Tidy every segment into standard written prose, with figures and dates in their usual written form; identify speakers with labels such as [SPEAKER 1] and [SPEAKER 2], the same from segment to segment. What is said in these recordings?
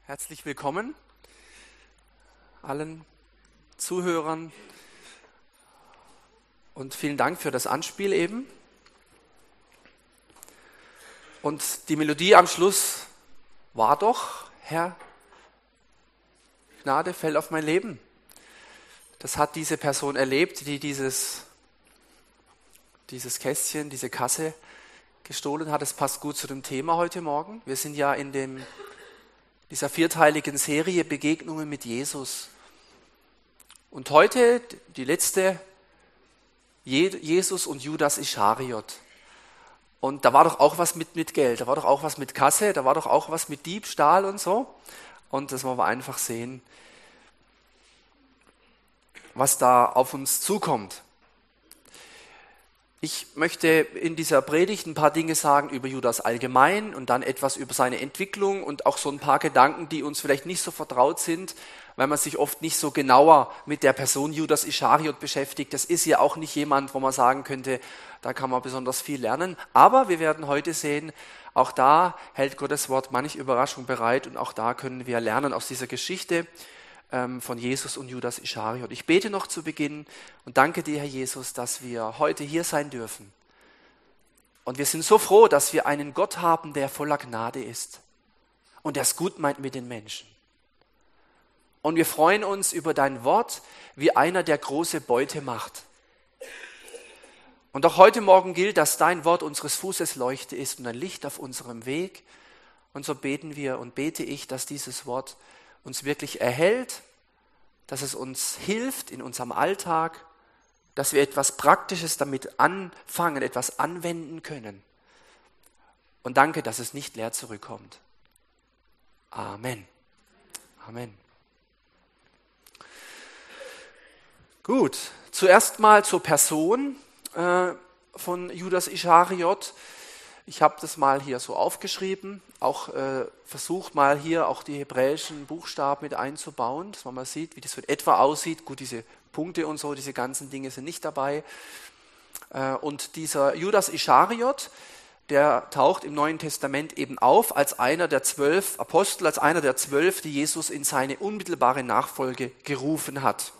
[SPEAKER 1] Herzlich willkommen allen Zuhörern und vielen Dank für das Anspiel eben. Und die Melodie am Schluss war doch, Herr, Gnade fällt auf mein Leben. Das hat diese Person erlebt, die dieses Kästchen, diese Kasse gestohlen hat. Es passt gut zu dem Thema heute Morgen. Wir sind ja in dieser vierteiligen Serie Begegnungen mit Jesus. Und heute die letzte, Jesus und Judas Ischariot. Und da war doch auch was mit Geld, da war doch auch was mit Kasse, da war doch auch was mit Diebstahl und so. Und das wollen wir einfach sehen, was da auf uns zukommt. Ich möchte in dieser Predigt ein paar Dinge sagen über Judas allgemein und dann etwas über seine Entwicklung und auch so ein paar Gedanken, die uns vielleicht nicht so vertraut sind, weil man sich oft nicht so genauer mit der Person Judas Ischariot beschäftigt. Das ist ja auch nicht jemand, wo man sagen könnte, da kann man besonders viel lernen. Aber wir werden heute sehen, auch da hält Gottes Wort manche Überraschung bereit und auch da können wir lernen aus dieser Geschichte von Jesus und Judas Ischariot. Ich bete noch zu Beginn und danke dir, Herr Jesus, dass wir heute hier sein dürfen. Und wir sind so froh, dass wir einen Gott haben, der voller Gnade ist und der es gut meint mit den Menschen. Und wir freuen uns über dein Wort, wie einer, der große Beute macht. Und auch heute Morgen gilt, dass dein Wort unseres Fußes Leuchte ist und ein Licht auf unserem Weg. Und so beten wir und bete ich, dass dieses Wort uns wirklich erhält, dass es uns hilft in unserem Alltag, dass wir etwas Praktisches damit anfangen, etwas anwenden können. Und danke, dass es nicht leer zurückkommt. Amen. Amen. Gut, zuerst mal zur Person von Judas Ischariot. Ich habe das mal hier so aufgeschrieben, auch versucht mal hier auch die hebräischen Buchstaben mit einzubauen, dass man mal sieht, wie das so in etwa aussieht. Gut, diese Punkte und so, diese ganzen Dinge sind nicht dabei. Und dieser Judas Ischariot, der taucht im Neuen Testament eben auf als einer der 12 Apostel, als einer der 12, die Jesus in seine unmittelbare Nachfolge gerufen hat,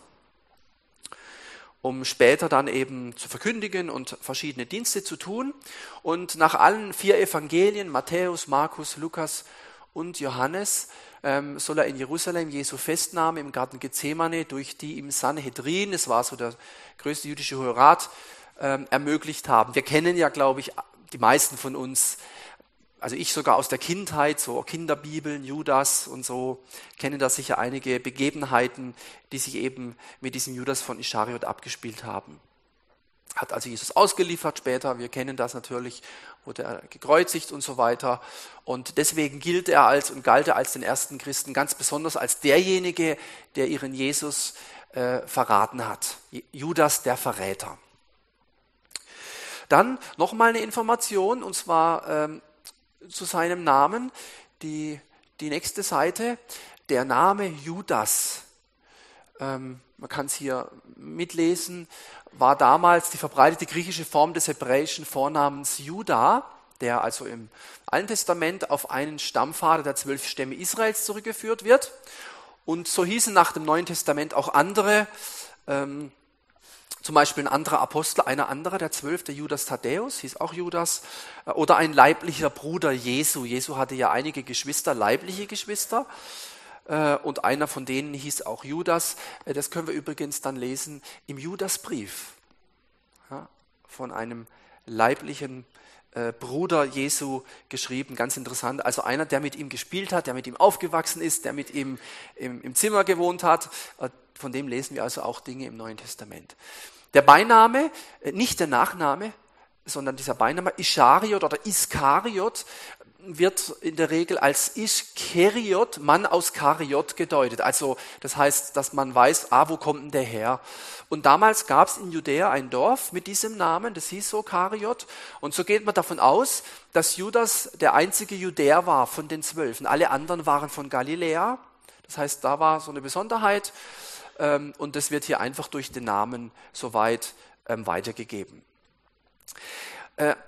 [SPEAKER 1] um später dann eben zu verkündigen und verschiedene Dienste zu tun. Und nach allen 4 Evangelien, Matthäus, Markus, Lukas und Johannes, soll er in Jerusalem Jesu Festnahme im Garten Gethsemane durch die im Sanhedrin, es war so der größte jüdische Hohe Rat, ermöglicht haben. Wir kennen ja, glaube ich, die meisten von uns, also ich sogar aus der Kindheit, so Kinderbibeln, Judas und so, kennen da sicher einige Begebenheiten, die sich eben mit diesem Judas von Ischariot abgespielt haben. Hat also Jesus ausgeliefert später, wir kennen das natürlich, wurde er gekreuzigt und so weiter. Und deswegen galt er als den ersten Christen ganz besonders als derjenige, der ihren Jesus verraten hat. Judas der Verräter. Dann nochmal eine Information, und zwar zu seinem Namen, die nächste Seite, der Name Judas, man kann es hier mitlesen, war damals die verbreitete griechische Form des hebräischen Vornamens Juda, der also im Alten Testament auf einen Stammvater der 12 Stämme Israels zurückgeführt wird. Und so hießen nach dem Neuen Testament auch andere, zum Beispiel ein anderer Apostel, einer anderer, der 12, der Judas Thaddäus, hieß auch Judas, oder ein leiblicher Bruder Jesu. Jesu hatte ja einige Geschwister, leibliche Geschwister, und einer von denen hieß auch Judas. Das können wir übrigens dann lesen im Judasbrief, ja, von einem leiblichen Bruder Jesu geschrieben, ganz interessant. Also einer, der mit ihm gespielt hat, der mit ihm aufgewachsen ist, der mit ihm im Zimmer gewohnt hat. Von dem lesen wir also auch Dinge im Neuen Testament. Der Beiname, nicht der Nachname, sondern dieser Beiname Ischariot oder Iskariot wird in der Regel als Ischkeriot, Mann aus Kariot, gedeutet. Also das heißt, dass man weiß, wo kommt denn der her? Und damals gab es in Judäa ein Dorf mit diesem Namen, das hieß so Kariot. Und so geht man davon aus, dass Judas der einzige Judäer war von den 12. Und alle anderen waren von Galiläa. Das heißt, da war so eine Besonderheit. Und das wird hier einfach durch den Namen soweit weitergegeben.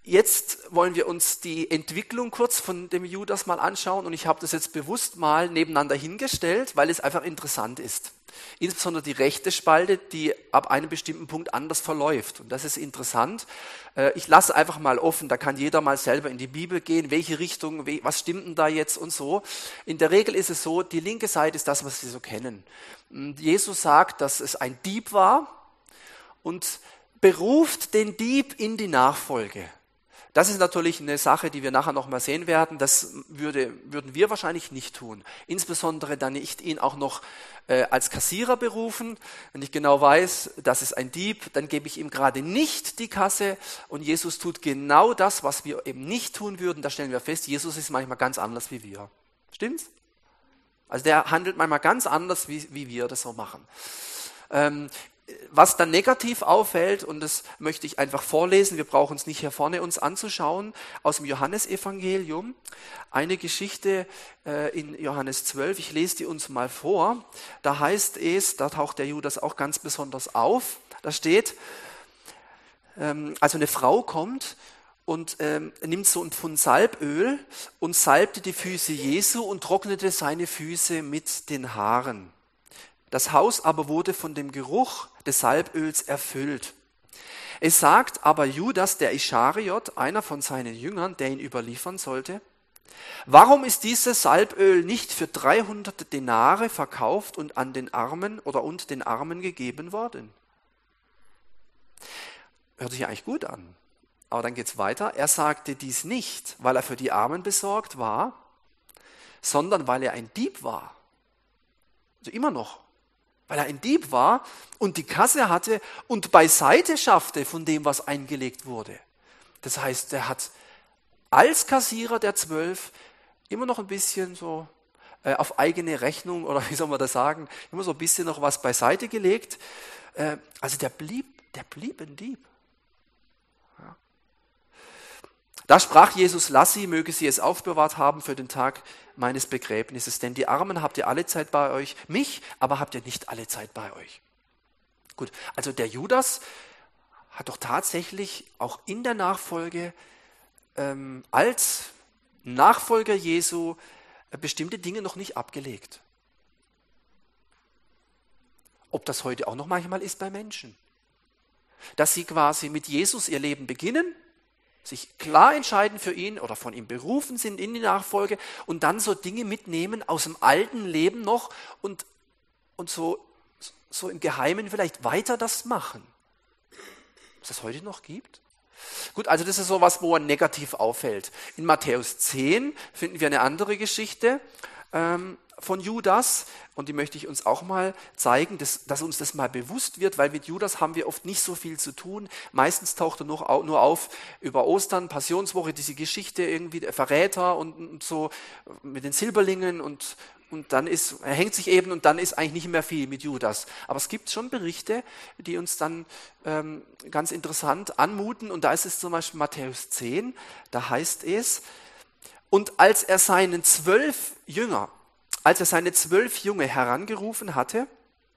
[SPEAKER 1] Jetzt wollen wir uns die Entwicklung kurz von dem Judas mal anschauen und ich habe das jetzt bewusst mal nebeneinander hingestellt, weil es einfach interessant ist. Insbesondere die rechte Spalte, die ab einem bestimmten Punkt anders verläuft und das ist interessant. Ich lasse einfach mal offen, da kann jeder mal selber in die Bibel gehen, welche Richtung, was stimmt denn da jetzt und so. In der Regel ist es so, die linke Seite ist das, was wir so kennen. Jesus sagt, dass es ein Dieb war und beruft den Dieb in die Nachfolge. Das ist natürlich eine Sache, die wir nachher noch mal sehen werden. Das würden wir wahrscheinlich nicht tun. Insbesondere dann nicht ihn auch noch als Kassierer berufen. Wenn ich genau weiß, das ist ein Dieb, dann gebe ich ihm gerade nicht die Kasse. Und Jesus tut genau das, was wir eben nicht tun würden. Da stellen wir fest, Jesus ist manchmal ganz anders wie wir. Stimmt's? Also der handelt manchmal ganz anders, wie wir das so machen. Was dann negativ auffällt, und das möchte ich einfach vorlesen, wir brauchen es nicht hier vorne uns anzuschauen, aus dem Johannesevangelium, eine Geschichte in Johannes 12, ich lese die uns mal vor, da heißt es, da taucht der Judas auch ganz besonders auf, da steht, also eine Frau kommt und nimmt so ein Pfund Salböl und salbte die Füße Jesu und trocknete seine Füße mit den Haaren. Das Haus aber wurde von dem Geruch des Salböls erfüllt. Es sagt aber Judas, der Ischariot, einer von seinen Jüngern, der ihn überliefern sollte, warum ist dieses Salböl nicht für 300 Denare verkauft und an den Armen und den Armen gegeben worden? Hört sich eigentlich gut an. Aber dann geht's weiter. Er sagte dies nicht, weil er für die Armen besorgt war, sondern weil er ein Dieb war. Also immer noch. Weil er ein Dieb war und die Kasse hatte und beiseite schaffte von dem, was eingelegt wurde. Das heißt, er hat als Kassierer der 12 immer noch ein bisschen so auf eigene Rechnung, oder wie soll man das sagen, immer so ein bisschen noch was beiseite gelegt. Also der blieb ein Dieb. Ja. Da sprach Jesus, lass sie, möge sie es aufbewahrt haben für den Tag meines Begräbnisses, denn die Armen habt ihr alle Zeit bei euch, mich aber habt ihr nicht alle Zeit bei euch. Gut, also der Judas hat doch tatsächlich auch in der Nachfolge als Nachfolger Jesu bestimmte Dinge noch nicht abgelegt. Ob das heute auch noch manchmal ist bei Menschen. Dass sie quasi mit Jesus ihr Leben beginnen, sich klar entscheiden für ihn oder von ihm berufen sind in die Nachfolge und dann so Dinge mitnehmen aus dem alten Leben noch und so im Geheimen vielleicht weiter das machen. Was es heute noch gibt? Gut, also das ist so was, wo er negativ auffällt. In Matthäus 10 finden wir eine andere Geschichte von Judas und die möchte ich uns auch mal zeigen, dass uns das mal bewusst wird, weil mit Judas haben wir oft nicht so viel zu tun. Meistens taucht er nur auf über Ostern, Passionswoche, diese Geschichte irgendwie, der Verräter und so mit den Silberlingen und dann er hängt sich eben und dann ist eigentlich nicht mehr viel mit Judas. Aber es gibt schon Berichte, die uns dann ganz interessant anmuten und da ist es zum Beispiel Matthäus 10, da heißt es, und als er seine 12 Jünger herangerufen hatte,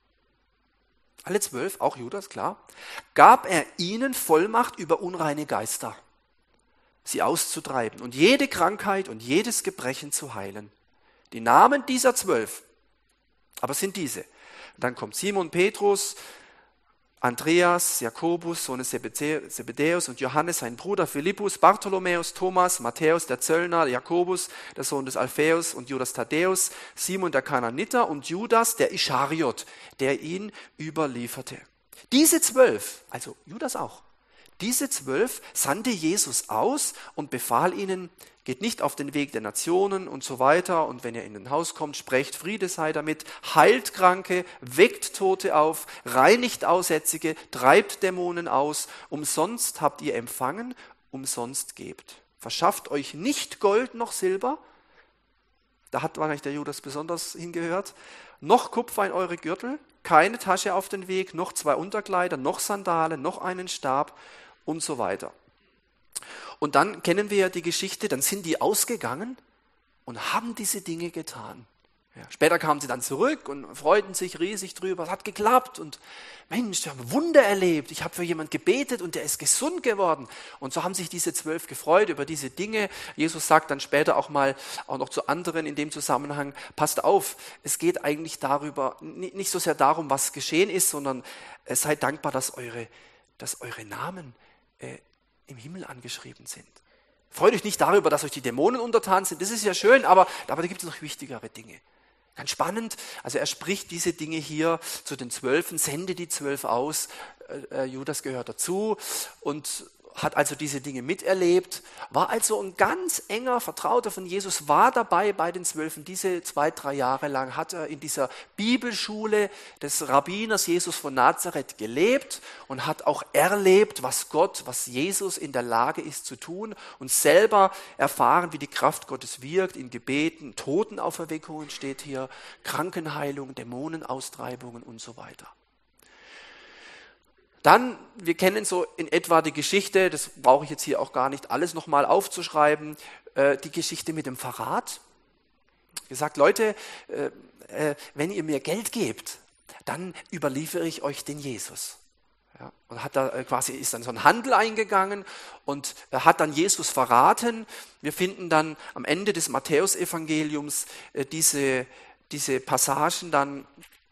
[SPEAKER 1] alle 12, auch Judas, klar, gab er ihnen Vollmacht über unreine Geister, sie auszutreiben und jede Krankheit und jedes Gebrechen zu heilen. Die Namen dieser 12, aber sind diese. Dann kommt Simon Petrus, Andreas, Jakobus, Sohn des Zebedäus und Johannes, sein Bruder, Philippus, Bartholomäus, Thomas, Matthäus, der Zöllner, Jakobus, der Sohn des Alphaeus und Judas Thaddäus, Simon der Kananiter und Judas, der Ischariot, der ihn überlieferte. Diese 12, also Judas auch, diese 12 sandte Jesus aus und befahl ihnen, geht nicht auf den Weg der Nationen und so weiter. Und wenn ihr in ein Haus kommt, sprecht, Friede sei damit, heilt Kranke, weckt Tote auf, reinigt Aussätzige, treibt Dämonen aus. Umsonst habt ihr empfangen, umsonst gebt. Verschafft euch nicht Gold noch Silber, da hat wahrscheinlich der Judas besonders hingehört, noch Kupfer in eure Gürtel, keine Tasche auf den Weg, noch 2 Unterkleider, noch Sandalen, noch einen Stab und so weiter. Und dann kennen wir ja die Geschichte, dann sind die ausgegangen und haben diese Dinge getan. Ja, später kamen sie dann zurück und freuten sich riesig drüber. Es hat geklappt und Mensch, wir haben Wunder erlebt. Ich habe für jemanden gebetet und der ist gesund geworden. Und so haben sich diese 12 gefreut über diese Dinge. Jesus sagt dann später auch noch zu anderen in dem Zusammenhang, passt auf, es geht eigentlich nicht so sehr darum, was geschehen ist, sondern seid dankbar, dass eure Namen im Himmel angeschrieben sind. Freut euch nicht darüber, dass euch die Dämonen untertan sind. Das ist ja schön, aber da gibt es noch wichtigere Dinge. Ganz spannend, also er spricht diese Dinge hier zu den 12, sende die 12 aus, Judas gehört dazu und hat also diese Dinge miterlebt, war also ein ganz enger Vertrauter von Jesus, war dabei bei den 12. Diese 2-3 Jahre lang hat er in dieser Bibelschule des Rabbiners Jesus von Nazareth gelebt und hat auch erlebt, was Jesus in der Lage ist zu tun und selber erfahren, wie die Kraft Gottes wirkt in Gebeten, Totenauferweckungen steht hier, Krankenheilung, Dämonenaustreibungen und so weiter. Dann, wir kennen so in etwa die Geschichte, das brauche ich jetzt hier auch gar nicht alles nochmal aufzuschreiben, die Geschichte mit dem Verrat. Gesagt, Leute, wenn ihr mir Geld gebt, dann überliefere ich euch den Jesus. Ja, und ist dann so ein Handel eingegangen und hat dann Jesus verraten. Wir finden dann am Ende des Matthäusevangeliums diese Passagen dann,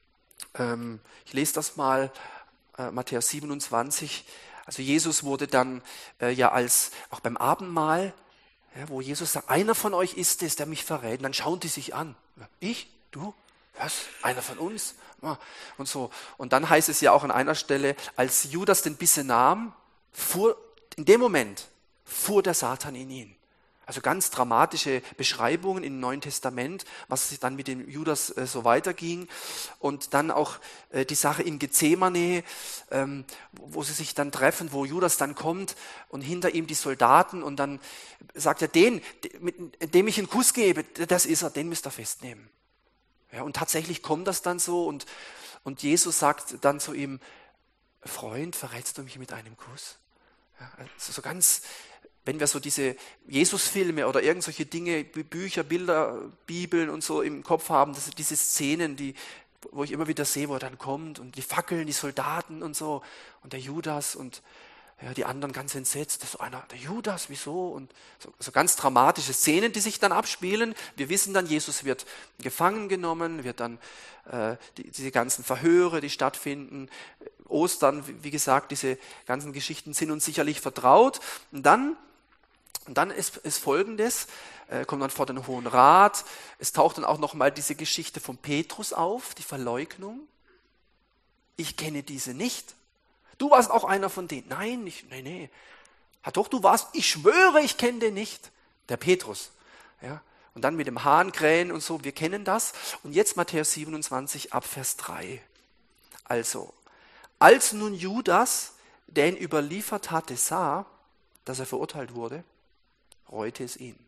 [SPEAKER 1] ich lese das mal, Matthäus 27, also Jesus wurde dann auch beim Abendmahl, wo Jesus sagt, einer von euch ist es, der mich verrät, und dann schauen die sich an. Ich? Du? Was? Einer von uns? Und so. Und dann heißt es ja auch an einer Stelle, als Judas den Bissen nahm, in dem Moment fuhr der Satan in ihn. Also ganz dramatische Beschreibungen im Neuen Testament, was dann mit dem Judas so weiterging. Und dann auch die Sache in Gethsemane, wo sie sich dann treffen, wo Judas dann kommt und hinter ihm die Soldaten und dann sagt er, dem ich einen Kuss gebe, das ist er, den müsst ihr festnehmen. Ja, und tatsächlich kommt das dann so und Jesus sagt dann zu ihm, Freund, verrätst du mich mit einem Kuss? Ja, also so ganz... Wenn wir so diese Jesus-Filme oder irgend solche Dinge, Bücher, Bilder, Bibeln und so im Kopf haben, das sind diese Szenen, wo ich immer wieder sehe, wo er dann kommt und die Fackeln, die Soldaten und so und der Judas und ja, die anderen ganz entsetzt, das ist einer, der Judas, wieso? Und so ganz dramatische Szenen, die sich dann abspielen. Wir wissen dann, Jesus wird gefangen genommen, wird dann diese ganzen Verhöre, die stattfinden, Ostern, wie gesagt, diese ganzen Geschichten sind uns sicherlich vertraut. Und dann ist Folgendes, kommt dann vor den Hohen Rat, es taucht dann auch nochmal diese Geschichte von Petrus auf, die Verleugnung. Ich kenne diese nicht. Du warst auch einer von denen. Nein. Ja, doch, du warst, ich schwöre, ich kenne den nicht. Der Petrus. Ja. Und dann mit dem Hahn krähen und so, wir kennen das. Und jetzt Matthäus 27 ab Vers 3. Also, als nun Judas, der ihn überliefert hatte, sah, dass er verurteilt wurde, reute es ihn.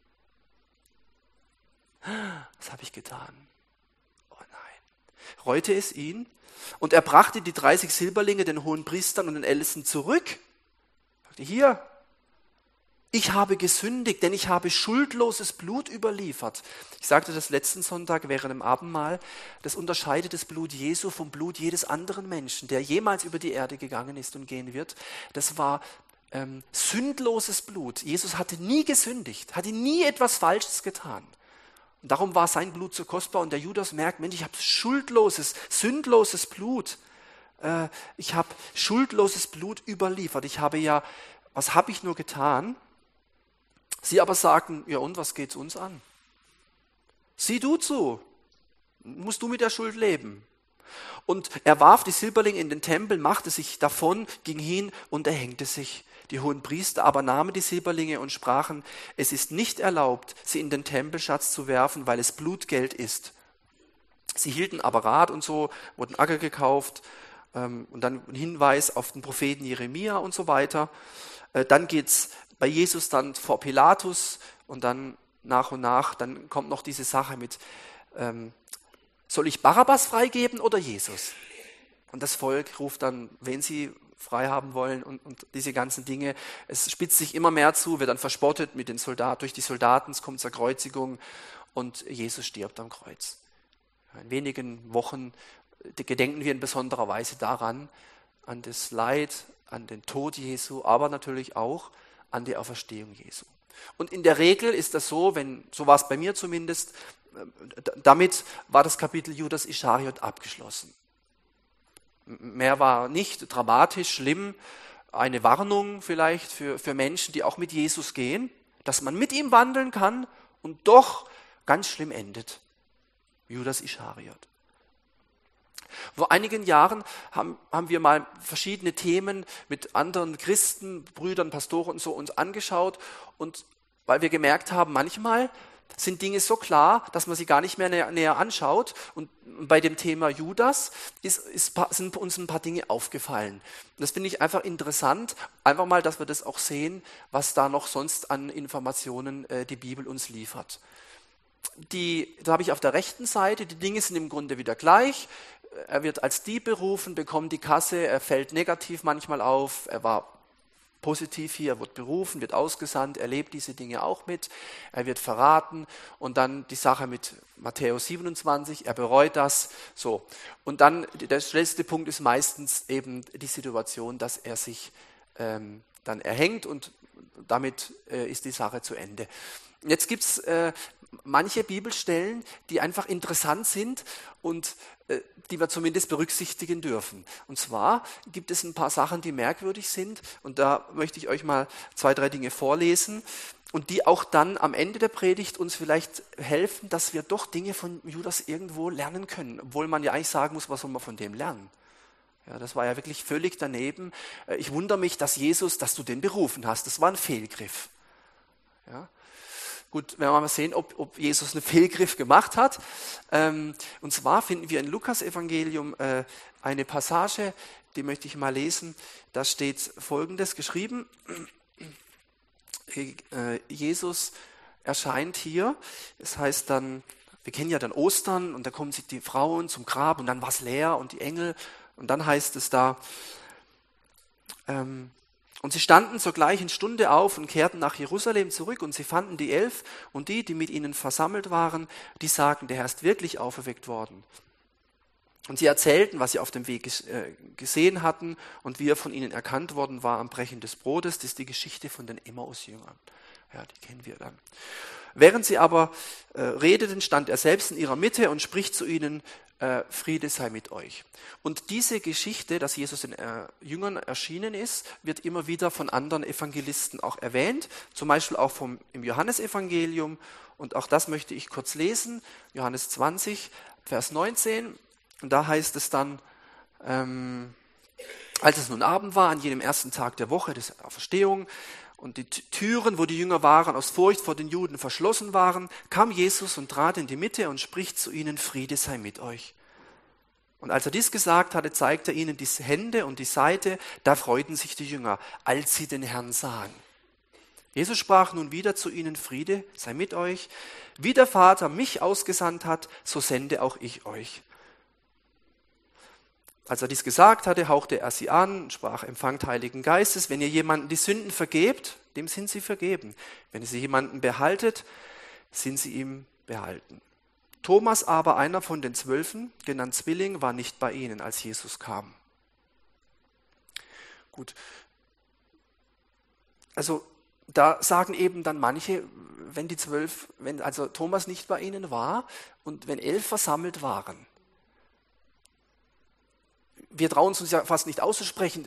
[SPEAKER 1] Was habe ich getan? Oh nein. Reute es ihn und er brachte die 30 Silberlinge den Hohenpriestern und den Ältesten zurück. Sagte, hier, ich habe gesündigt, denn ich habe schuldloses Blut überliefert. Ich sagte das letzten Sonntag während dem Abendmahl, das unterscheidet das Blut Jesu vom Blut jedes anderen Menschen, der jemals über die Erde gegangen ist und gehen wird. Das war sündloses Blut. Jesus hatte nie gesündigt, hatte nie etwas Falsches getan. Und darum war sein Blut so kostbar und der Judas merkt, Mensch, ich habe schuldloses, sündloses Blut. Ich habe schuldloses Blut überliefert. Was habe ich nur getan? Sie aber sagten, ja und, was geht's uns an? Sieh du zu, musst du mit der Schuld leben. Und er warf die Silberlinge in den Tempel, machte sich davon, ging hin und erhängte sich. Die Hohenpriester aber nahmen die Silberlinge und sprachen, es ist nicht erlaubt, sie in den Tempelschatz zu werfen, weil es Blutgeld ist. Sie hielten aber Rat und so, wurden Acker gekauft und dann ein Hinweis auf den Propheten Jeremia und so weiter. Dann geht's bei Jesus dann vor Pilatus und dann nach und nach, dann kommt noch diese Sache mit, soll ich Barabbas freigeben oder Jesus? Und das Volk ruft dann, wen sie frei haben wollen und diese ganzen Dinge. Es spitzt sich immer mehr zu, wird dann verspottet durch die Soldaten, es kommt zur Kreuzigung und Jesus stirbt am Kreuz. In wenigen Wochen gedenken wir in besonderer Weise daran, an das Leid, an den Tod Jesu, aber natürlich auch an die Auferstehung Jesu. Und in der Regel ist das so, so war es bei mir zumindest, damit war das Kapitel Judas Ischariot abgeschlossen. Mehr war nicht dramatisch, schlimm, eine Warnung vielleicht für Menschen, die auch mit Jesus gehen, dass man mit ihm wandeln kann und doch ganz schlimm endet. Judas Ischariot. Vor einigen Jahren haben wir mal verschiedene Themen mit anderen Christen, Brüdern, Pastoren und so uns angeschaut, und weil wir gemerkt haben, manchmal sind Dinge so klar, dass man sie gar nicht mehr näher anschaut, und bei dem Thema Judas sind uns ein paar Dinge aufgefallen. Und das finde ich einfach interessant, einfach mal, dass wir das auch sehen, was da noch sonst an Informationen die Bibel uns liefert. Da habe ich auf der rechten Seite, die Dinge sind im Grunde wieder gleich. Er wird als Dieb berufen, bekommt die Kasse, er fällt negativ manchmal auf, er war positiv hier, er wird berufen, wird ausgesandt, er lebt diese Dinge auch mit, er wird verraten, und dann die Sache mit Matthäus 27, er bereut das, so. Und dann, der letzte Punkt ist meistens eben die Situation, dass er sich dann erhängt, und damit ist die Sache zu Ende. Jetzt gibt es manche Bibelstellen, die einfach interessant sind und die wir zumindest berücksichtigen dürfen. Und zwar gibt es ein paar Sachen, die merkwürdig sind, und da möchte ich euch mal 2, 3 Dinge vorlesen und die auch dann am Ende der Predigt uns vielleicht helfen, dass wir doch Dinge von Judas irgendwo lernen können, obwohl man ja eigentlich sagen muss, was soll man von dem lernen? Ja, das war ja wirklich völlig daneben. Ich wundere mich, dass du den berufen hast. Das war ein Fehlgriff. Ja. Gut, werden wir mal sehen, ob Jesus einen Fehlgriff gemacht hat. Und zwar finden wir in Lukas-Evangelium eine Passage, die möchte ich mal lesen. Da steht Folgendes geschrieben. Jesus erscheint hier. Es heißt dann, wir kennen ja dann Ostern, und da kommen sich die Frauen zum Grab und dann war es leer und die Engel. Und dann heißt es da, und sie standen zur gleichen Stunde auf und kehrten nach Jerusalem zurück, und sie fanden die 11 und die mit ihnen versammelt waren, die sagten, der Herr ist wirklich auferweckt worden. Und sie erzählten, was sie auf dem Weg gesehen hatten und wie er von ihnen erkannt worden war am Brechen des Brotes. Das ist die Geschichte von den Emmaus-Jüngern. Ja, die kennen wir dann. Während sie aber redeten, stand er selbst in ihrer Mitte und spricht zu ihnen, Friede sei mit euch. Und diese Geschichte, dass Jesus den Jüngern erschienen ist, wird immer wieder von anderen Evangelisten auch erwähnt, zum Beispiel auch im Johannesevangelium, und auch das möchte ich kurz lesen, Johannes 20, Vers 19, und da heißt es dann, als es nun Abend war, an jenem ersten Tag der Woche der Auferstehung, und die Türen, wo die Jünger waren, aus Furcht vor den Juden verschlossen waren, kam Jesus und trat in die Mitte und spricht zu ihnen, Friede sei mit euch. Und als er dies gesagt hatte, zeigte er ihnen die Hände und die Seite, da freuten sich die Jünger, als sie den Herrn sahen. Jesus sprach nun wieder zu ihnen, Friede sei mit euch. Wie der Vater mich ausgesandt hat, so sende auch ich euch. Als er dies gesagt hatte, hauchte er sie an und sprach, empfangt Heiligen Geistes. Wenn ihr jemanden die Sünden vergebt, dem sind sie vergeben. Wenn ihr sie jemanden behaltet, sind sie ihm behalten. Thomas aber, einer von den 12, genannt Zwilling, war nicht bei ihnen, als Jesus kam. Gut. Also da sagen eben dann manche, wenn also Thomas nicht bei ihnen war und wenn 11 versammelt waren, wir trauen es uns ja fast nicht auszusprechen,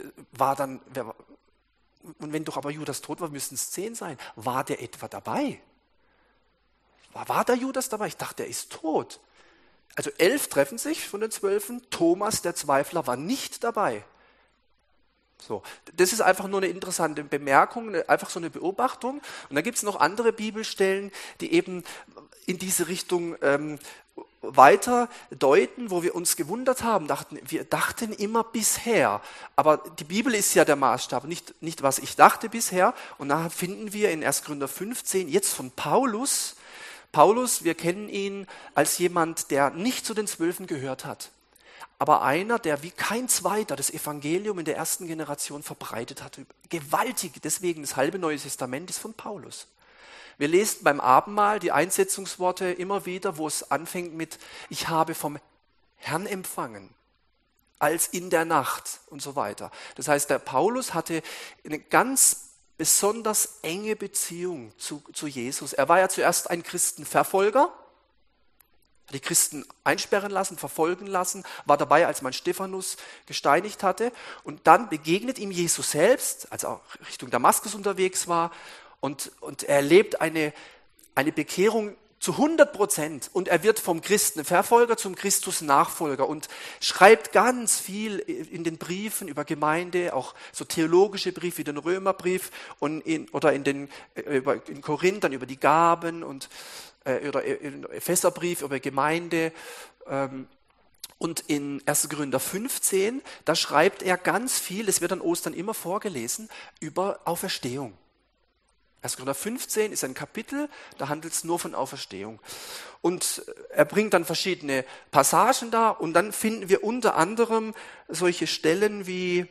[SPEAKER 1] und wenn doch aber Judas tot war, müssten es 10 sein. War der etwa dabei? War der Judas dabei? Ich dachte, er ist tot. Also 11 treffen sich von den 12. Thomas, der Zweifler, war nicht dabei. So, das ist einfach nur eine interessante Bemerkung, einfach so eine Beobachtung. Und dann gibt es noch andere Bibelstellen, die eben in diese Richtung weiter deuten, wo wir uns gewundert haben, wir dachten immer bisher, aber die Bibel ist ja der Maßstab, nicht was ich dachte bisher. Und nachher finden wir in 1. Korinther 15 jetzt von Paulus, wir kennen ihn als jemand, der nicht zu den 12 gehört hat, aber einer, der wie kein zweiter das Evangelium in der ersten Generation verbreitet hat. Gewaltig, deswegen das halbe Neue Testament ist von Paulus. Wir lesen beim Abendmahl die Einsetzungsworte immer wieder, wo es anfängt mit, ich habe vom Herrn empfangen, als in der Nacht und so weiter. Das heißt, der Paulus hatte eine ganz besonders enge Beziehung zu Jesus. Er war ja zuerst ein Christenverfolger, hat die Christen einsperren lassen, verfolgen lassen, war dabei, als man Stephanus gesteinigt hatte. Und dann begegnet ihm Jesus selbst, als er auch Richtung Damaskus unterwegs war. Und er erlebt eine Bekehrung zu 100%. Und er wird vom Christenverfolger zum Christus-Nachfolger und schreibt ganz viel in den Briefen über Gemeinde, auch so theologische Briefe wie den Römerbrief oder in Korinth dann über die Gaben oder in Epheserbrief über Gemeinde. Und in 1. Korinther 15, da schreibt er ganz viel, das wird an Ostern immer vorgelesen, über Auferstehung. 1. Korinther 15 ist ein Kapitel, da handelt es nur von Auferstehung. Und er bringt dann verschiedene Passagen da und dann finden wir unter anderem solche Stellen wie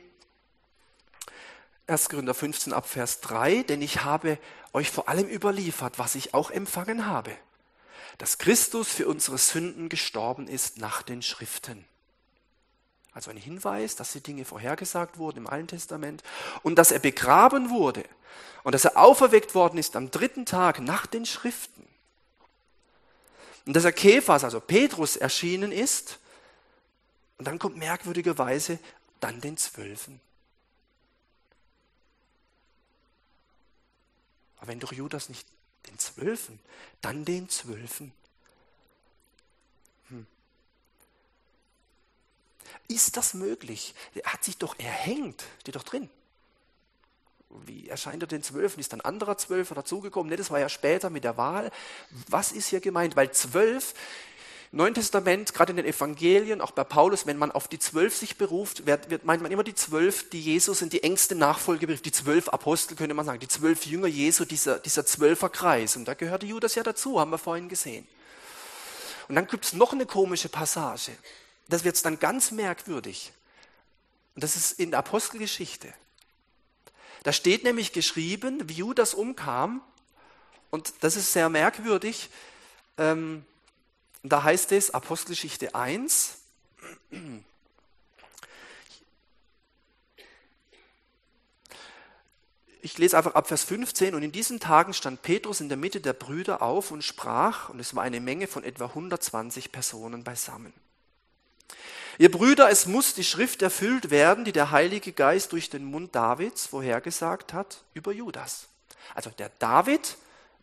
[SPEAKER 1] 1. Korinther 15 ab Vers 3, denn ich habe euch vor allem überliefert, was ich auch empfangen habe, dass Christus für unsere Sünden gestorben ist nach den Schriften. Also ein Hinweis, dass die Dinge vorhergesagt wurden im Alten Testament und dass er begraben wurde und dass er auferweckt worden ist am 3. Tag nach den Schriften. Und dass er Kephas, also Petrus, erschienen ist und dann kommt merkwürdigerweise dann den 12. Aber wenn doch Judas nicht den 12., dann den 12. Ist das möglich? Er hat sich doch erhängt, steht doch drin. Wie erscheint er den 12.? Ist ein anderer 12 dazugekommen? Ne, das war ja später mit der Wahl. Was ist hier gemeint? Weil 12, im Neuen Testament, gerade in den Evangelien, auch bei Paulus, wenn man auf die 12 sich beruft, meint man immer die 12, die Jesus in die engste Nachfolge beruft. Die 12 Apostel, könnte man sagen, die 12 Jünger Jesu, dieser 12er-Kreis. Und da gehörte Judas ja dazu, haben wir vorhin gesehen. Und dann gibt es noch eine komische Passage. Das wird dann ganz merkwürdig. Und das ist in der Apostelgeschichte. Da steht nämlich geschrieben, wie Judas umkam. Und das ist sehr merkwürdig. Da heißt es, Apostelgeschichte 1. Ich lese einfach ab Vers 15. Und in diesen Tagen stand Petrus in der Mitte der Brüder auf und sprach. Und es war eine Menge von etwa 120 Personen beisammen. Ihr Brüder, es muss die Schrift erfüllt werden, die der Heilige Geist durch den Mund Davids vorhergesagt hat über Judas. Also der David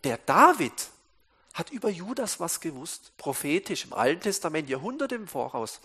[SPEAKER 1] hat über Judas was gewusst, prophetisch im Alten Testament, Jahrhunderte im Voraus.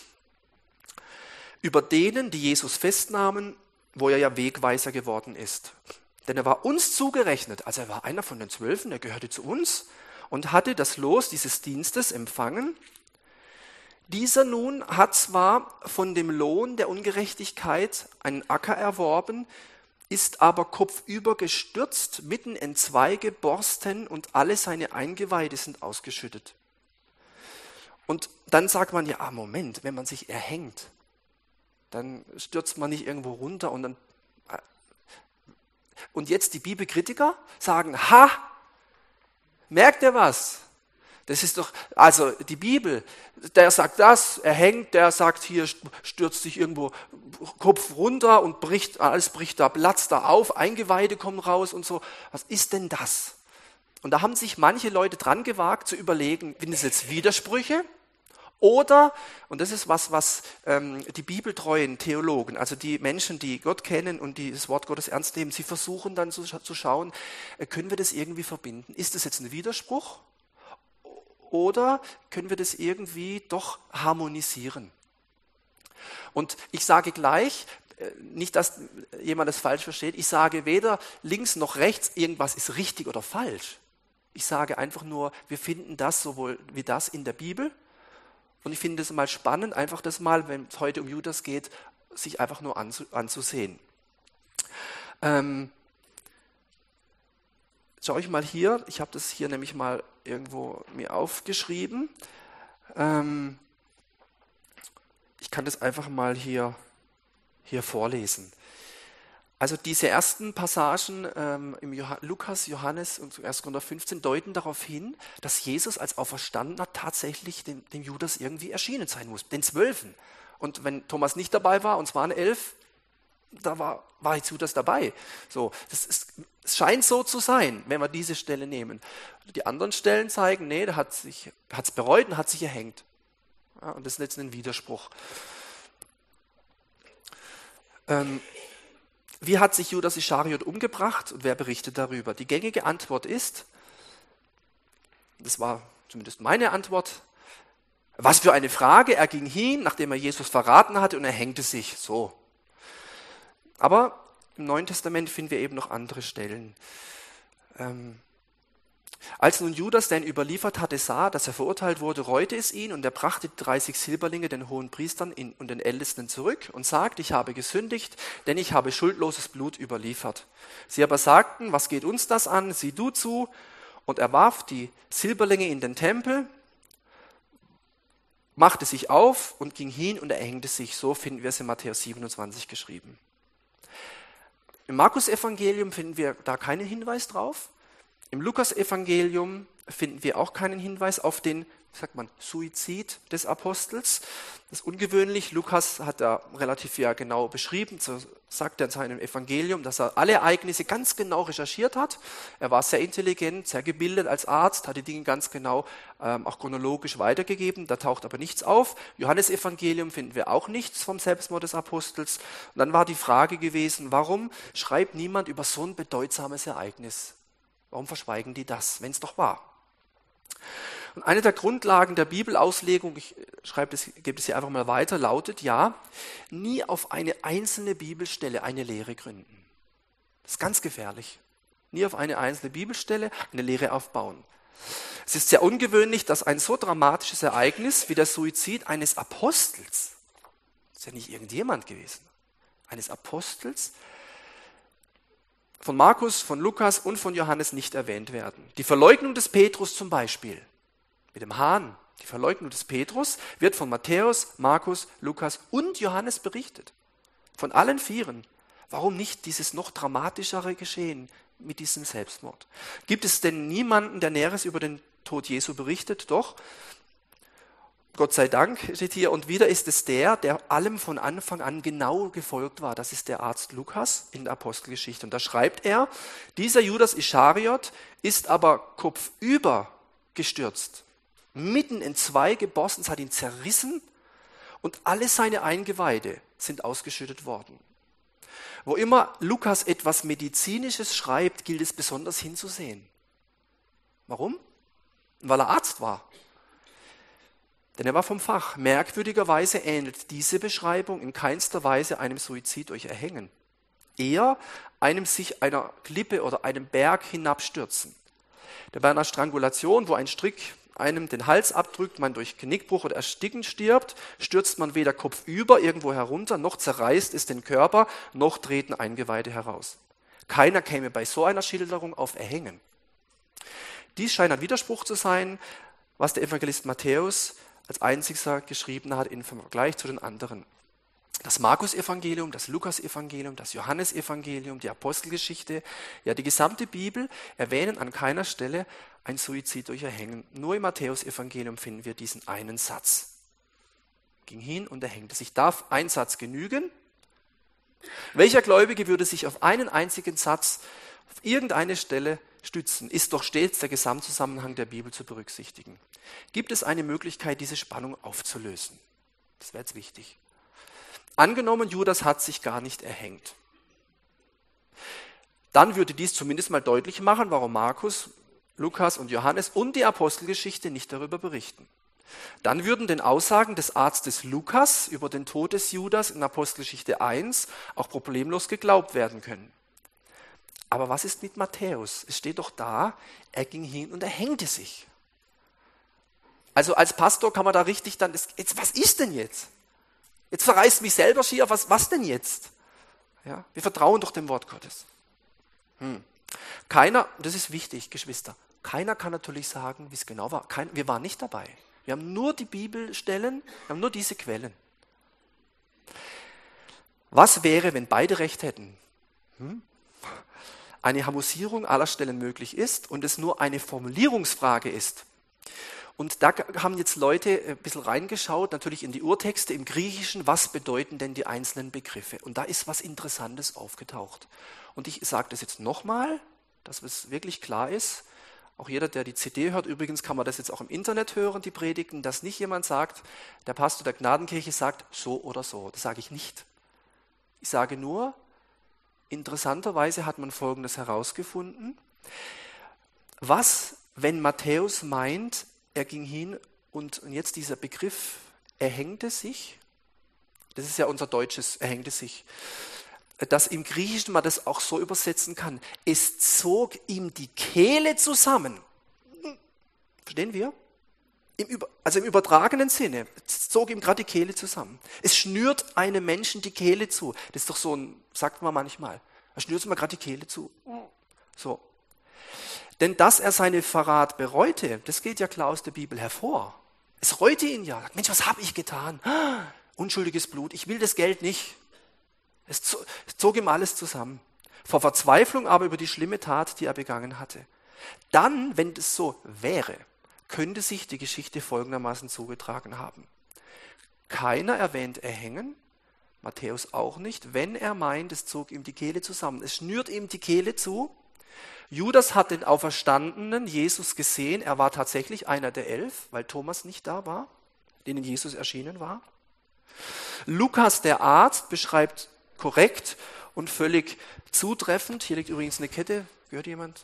[SPEAKER 1] Über denen, die Jesus festnahmen, wo er ja Wegweiser geworden ist. Denn er war uns zugerechnet, also er war einer von den 12, er gehörte zu uns und hatte das Los dieses Dienstes empfangen. Dieser nun hat zwar von dem Lohn der Ungerechtigkeit einen Acker erworben, ist aber kopfüber gestürzt, mitten entzwei geborsten und alle seine Eingeweide sind ausgeschüttet. Und dann sagt man, ja, Moment, wenn man sich erhängt, dann stürzt man nicht irgendwo runter und jetzt die Bibelkritiker sagen, ha, merkt ihr was? Das ist doch, also die Bibel, der sagt das, er hängt, der sagt hier, stürzt sich irgendwo Kopf runter und alles bricht da, platzt da auf, Eingeweide kommen raus und so. Was ist denn das? Und da haben sich manche Leute dran gewagt zu überlegen, sind es jetzt Widersprüche? Oder, und das ist was die bibeltreuen Theologen, also die Menschen, die Gott kennen und die das Wort Gottes ernst nehmen, sie versuchen dann zu schauen, können wir das irgendwie verbinden? Ist das jetzt ein Widerspruch? Oder können wir das irgendwie doch harmonisieren? Und ich sage gleich, nicht, dass jemand das falsch versteht, ich sage weder links noch rechts, irgendwas ist richtig oder falsch. Ich sage einfach nur, wir finden das sowohl wie das in der Bibel. Und ich finde es mal spannend, einfach das mal, wenn es heute um Judas geht, sich einfach nur anzusehen. Schau ich mal hier, ich habe das hier nämlich mal irgendwo mir aufgeschrieben. Ich kann das einfach mal hier vorlesen. Also diese ersten Passagen im Lukas, Johannes und 1. Korinther 15 deuten darauf hin, dass Jesus als Auferstandener tatsächlich dem Judas irgendwie erschienen sein muss, den 12. Und wenn Thomas nicht dabei war, und es waren 11, da war jetzt Judas dabei. So, es scheint so zu sein, wenn wir diese Stelle nehmen. Die anderen Stellen zeigen, nee, der hat es bereut und hat sich erhängt. Ja, und das ist jetzt ein Widerspruch. Wie hat sich Judas Ischariot umgebracht und wer berichtet darüber? Die gängige Antwort ist, das war zumindest meine Antwort, was für eine Frage, er ging hin, nachdem er Jesus verraten hatte und er hängte sich, so. Aber im Neuen Testament finden wir eben noch andere Stellen. Als nun Judas, der ihn überliefert hatte, sah, dass er verurteilt wurde, reute es ihn und er brachte 30 Silberlinge den Hohenpriestern und den Ältesten zurück und sagte, ich habe gesündigt, denn ich habe schuldloses Blut überliefert. Sie aber sagten, was geht uns das an, sieh du zu. Und er warf die Silberlinge in den Tempel, machte sich auf und ging hin und erhängte sich. So finden wir es in Matthäus 27 geschrieben. Im Markus-Evangelium finden wir da keinen Hinweis drauf. Im Lukas-Evangelium finden wir auch keinen Hinweis auf den, sagt man, Suizid des Apostels. Das ist ungewöhnlich. Lukas hat da relativ genau beschrieben, so sagt er in seinem Evangelium, dass er alle Ereignisse ganz genau recherchiert hat. Er war sehr intelligent, sehr gebildet als Arzt, hat die Dinge ganz genau auch chronologisch weitergegeben. Da taucht aber nichts auf. Johannes-Evangelium finden wir auch nichts vom Selbstmord des Apostels. Und dann war die Frage gewesen, warum schreibt niemand über so ein bedeutsames Ereignis? Warum verschweigen die das, wenn es doch war? Und eine der Grundlagen der Bibelauslegung, ich gebe es hier einfach mal weiter, lautet, ja, nie auf eine einzelne Bibelstelle eine Lehre gründen. Das ist ganz gefährlich. Nie auf eine einzelne Bibelstelle eine Lehre aufbauen. Es ist sehr ungewöhnlich, dass ein so dramatisches Ereignis wie der Suizid eines Apostels, das ist ja nicht irgendjemand gewesen, eines Apostels, von Markus, von Lukas und von Johannes nicht erwähnt werden. Die Verleugnung des Petrus zum Beispiel, mit dem Hahn, die Verleugnung des Petrus wird von Matthäus, Markus, Lukas und Johannes berichtet. Von allen vieren. Warum nicht dieses noch dramatischere Geschehen mit diesem Selbstmord? Gibt es denn niemanden, der Näheres über den Tod Jesu berichtet? Doch, Gott sei Dank steht hier, und wieder ist es der allem von Anfang an genau gefolgt war. Das ist der Arzt Lukas in der Apostelgeschichte. Und da schreibt er, dieser Judas Ischariot ist aber kopfüber gestürzt, mitten in zwei geborsten, es hat ihn zerrissen und alle seine Eingeweide sind ausgeschüttet worden. Wo immer Lukas etwas Medizinisches schreibt, gilt es besonders hinzusehen. Warum? Weil er Arzt war. Denn er war vom Fach. Merkwürdigerweise ähnelt diese Beschreibung in keinster Weise einem Suizid durch Erhängen. Eher einem sich einer Klippe oder einem Berg hinabstürzen. Denn bei einer Strangulation, wo ein Strick einem den Hals abdrückt, man durch Genickbruch oder Ersticken stirbt, stürzt man weder kopfüber irgendwo herunter, noch zerreißt es den Körper, noch treten Eingeweide heraus. Keiner käme bei so einer Schilderung auf Erhängen. Dies scheint ein Widerspruch zu sein, was der Evangelist Matthäus als einziger geschrieben hat im Vergleich zu den anderen. Das Markus-Evangelium, das Lukas-Evangelium, das Johannes-Evangelium, die Apostelgeschichte, ja die gesamte Bibel erwähnen an keiner Stelle ein Suizid durch Erhängen. Nur im Matthäus-Evangelium finden wir diesen einen Satz. Ging hin und erhängte sich. Darf ein Satz genügen? Welcher Gläubige würde sich auf einen einzigen Satz, auf irgendeine Stelle stützen? Ist doch stets der Gesamtzusammenhang der Bibel zu berücksichtigen. Gibt es eine Möglichkeit, diese Spannung aufzulösen? Das wäre jetzt wichtig. Angenommen, Judas hat sich gar nicht erhängt. Dann würde dies zumindest mal deutlich machen, warum Markus, Lukas und Johannes und die Apostelgeschichte nicht darüber berichten. Dann würden den Aussagen des Arztes Lukas über den Tod des Judas in Apostelgeschichte 1 auch problemlos geglaubt werden können. Aber was ist mit Matthäus? Es steht doch da, er ging hin und erhängte sich. Also als Pastor kann man da richtig dann, was ist denn jetzt? Jetzt verreißt mich selber schier, was denn jetzt? Ja, wir vertrauen doch dem Wort Gottes. Keiner, das ist wichtig, Geschwister, keiner kann natürlich sagen, wie es genau war. Wir waren nicht dabei. Wir haben nur die Bibelstellen, wir haben nur diese Quellen. Was wäre, wenn beide recht hätten? Eine Harmonisierung aller Stellen möglich ist und es nur eine Formulierungsfrage ist. Und da haben jetzt Leute ein bisschen reingeschaut, natürlich in die Urtexte im Griechischen, was bedeuten denn die einzelnen Begriffe? Und da ist was Interessantes aufgetaucht. Und ich sage das jetzt nochmal, dass es wirklich klar ist. Auch jeder, der die CD hört, übrigens kann man das jetzt auch im Internet hören, die Predigten, dass nicht jemand sagt, der Pastor der Gnadenkirche sagt so oder so. Das sage ich nicht. Ich sage nur, interessanterweise hat man Folgendes herausgefunden. Was, wenn Matthäus meint, er ging hin und jetzt dieser Begriff, er hängte sich, das ist ja unser deutsches, er hängte sich, dass im Griechischen man das auch so übersetzen kann, es zog ihm die Kehle zusammen. Verstehen wir? Also im übertragenen Sinne, es zog ihm gerade die Kehle zusammen. Es schnürt einem Menschen die Kehle zu. Das ist doch so ein, sagt man manchmal, er schnürt mir gerade die Kehle zu. So. Denn dass er seinen Verrat bereute, das geht ja klar aus der Bibel hervor. Es reute ihn ja. Mensch, was habe ich getan? Unschuldiges Blut, ich will das Geld nicht. Es zog ihm alles zusammen. Vor Verzweiflung aber über die schlimme Tat, die er begangen hatte. Dann, wenn das so wäre, könnte sich die Geschichte folgendermaßen zugetragen haben. Keiner erwähnt Erhängen, Matthäus auch nicht, wenn er meint, es zog ihm die Kehle zusammen. Es schnürt ihm die Kehle zu. Judas hat den auferstandenen Jesus gesehen. Er war tatsächlich einer der 11, weil Thomas nicht da war, denen Jesus erschienen war. Lukas, der Arzt, beschreibt korrekt und völlig zutreffend. Hier liegt übrigens eine Kette. Gehört jemand?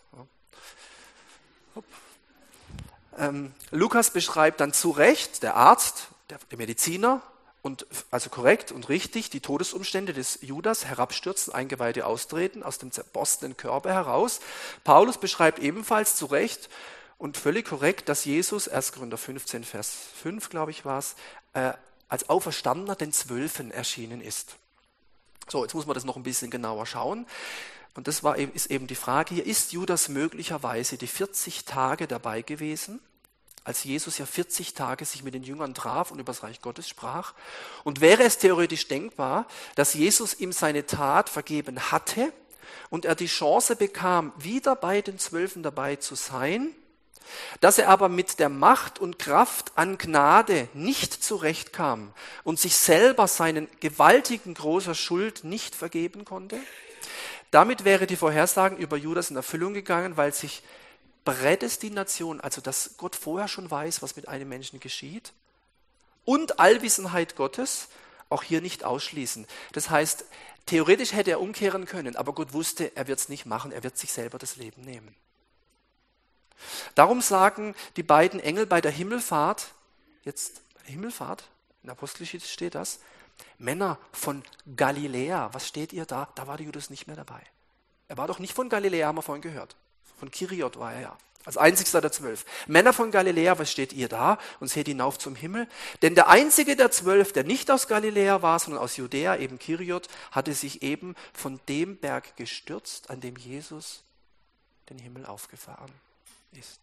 [SPEAKER 1] Lukas beschreibt dann zu Recht, der Arzt, der Mediziner, und also korrekt und richtig die Todesumstände des Judas, herabstürzen, Eingeweide austreten, aus dem zerborstenen Körper heraus. Paulus beschreibt ebenfalls zu Recht und völlig korrekt, dass Jesus, 1. Korinther 15, Vers 5, glaube ich war es, als Auferstandener den Zwölfen erschienen ist. So, jetzt muss man das noch ein bisschen genauer schauen. Und das ist eben die Frage hier, ist Judas möglicherweise die 40 Tage dabei gewesen, als Jesus ja 40 Tage sich mit den Jüngern traf und über das Reich Gottes sprach? Und wäre es theoretisch denkbar, dass Jesus ihm seine Tat vergeben hatte und er die Chance bekam, wieder bei den Zwölfen dabei zu sein, dass er aber mit der Macht und Kraft an Gnade nicht zurechtkam und sich selber seinen gewaltigen großer Schuld nicht vergeben konnte? Damit wäre die Vorhersagen über Judas in Erfüllung gegangen, weil sich Prädestination, also dass Gott vorher schon weiß, was mit einem Menschen geschieht, und Allwissenheit Gottes auch hier nicht ausschließen. Das heißt, theoretisch hätte er umkehren können, aber Gott wusste, er wird es nicht machen, er wird sich selber das Leben nehmen. Darum sagen die beiden Engel bei der Himmelfahrt, jetzt Himmelfahrt, in der Apostelgeschichte steht das, Männer von Galiläa, was steht ihr da? Da war der Judas nicht mehr dabei. Er war doch nicht von Galiläa, haben wir vorhin gehört. Von Kiriot war er ja, als einzigster der 12. Männer von Galiläa, was steht ihr da? Und seht hinauf zum Himmel. Denn der einzige der 12, der nicht aus Galiläa war, sondern aus Judäa, eben Kiriot, hatte sich eben von dem Berg gestürzt, an dem Jesus den Himmel aufgefahren ist.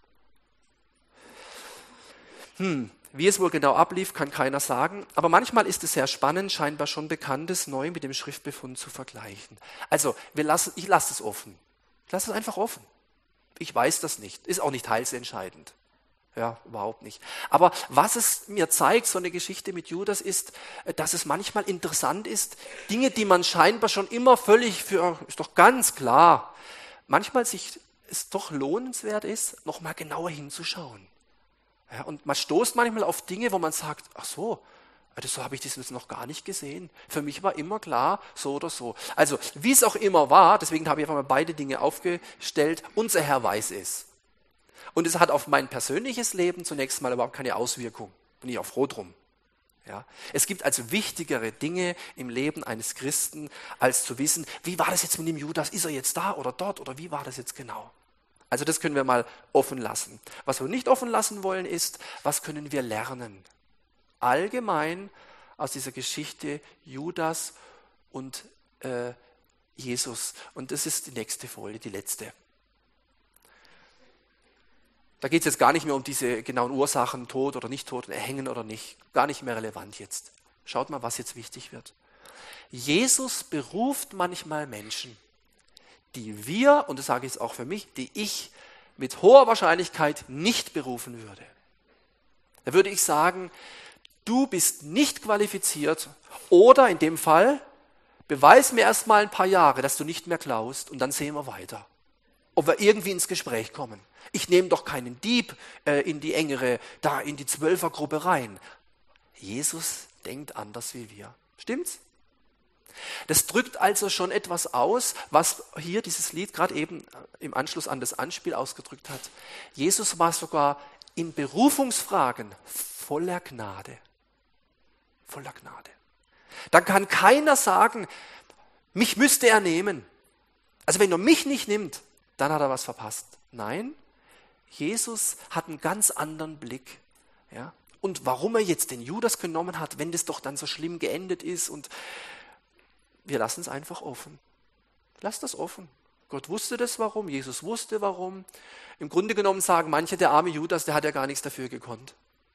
[SPEAKER 1] Wie es wohl genau ablief, kann keiner sagen. Aber manchmal ist es sehr spannend, scheinbar schon Bekanntes neu mit dem Schriftbefund zu vergleichen. Also, ich lasse es offen. Ich lasse es einfach offen. Ich weiß das nicht. Ist auch nicht heilsentscheidend. Ja, überhaupt nicht. Aber was es mir zeigt, so eine Geschichte mit Judas, ist, dass es manchmal interessant ist, Dinge, die man scheinbar schon immer völlig ist doch ganz klar, manchmal es doch lohnenswert ist, nochmal genauer hinzuschauen. Ja, und man stoßt manchmal auf Dinge, wo man sagt, ach so habe ich das jetzt noch gar nicht gesehen. Für mich war immer klar, so oder so. Also, wie es auch immer war, deswegen habe ich einfach mal beide Dinge aufgestellt, unser Herr weiß es. Und es hat auf mein persönliches Leben zunächst mal überhaupt keine Auswirkung. Bin ich auch froh drum. Ja. Es gibt also wichtigere Dinge im Leben eines Christen, als zu wissen, wie war das jetzt mit dem Judas? Ist er jetzt da oder dort oder wie war das jetzt genau? Also das können wir mal offen lassen. Was wir nicht offen lassen wollen ist, was können wir lernen? Allgemein aus dieser Geschichte Judas und Jesus. Und das ist die nächste Folie, die letzte. Da geht es jetzt gar nicht mehr um diese genauen Ursachen, Tod oder nicht Tod, Erhängen oder nicht. Gar nicht mehr relevant jetzt. Schaut mal, was jetzt wichtig wird. Jesus beruft manchmal Menschen. die wir, und das sage ich jetzt auch für mich, die ich mit hoher Wahrscheinlichkeit nicht berufen würde. Da würde ich sagen, du bist nicht qualifiziert oder in dem Fall, beweis mir erst mal ein paar Jahre, dass du nicht mehr klaust und dann sehen wir weiter, ob wir irgendwie ins Gespräch kommen. Ich nehme doch keinen Dieb in die engere, da in die 12er-Gruppe rein. Jesus denkt anders wie wir. Stimmt's? Das drückt also schon etwas aus, was hier dieses Lied gerade eben im Anschluss an das Anspiel ausgedrückt hat. Jesus war sogar in Berufungsfragen voller Gnade. Voller Gnade. Da kann keiner sagen, mich müsste er nehmen. Also wenn er mich nicht nimmt, dann hat er was verpasst. Nein, Jesus hat einen ganz anderen Blick. Ja? Und warum er jetzt den Judas genommen hat, wenn das doch dann so schlimm geendet ist, und wir lassen es einfach offen. Lass das offen. Gott wusste das warum, Jesus wusste warum. Im Grunde genommen sagen manche, der arme Judas, der hat ja gar nichts dafür gekonnt.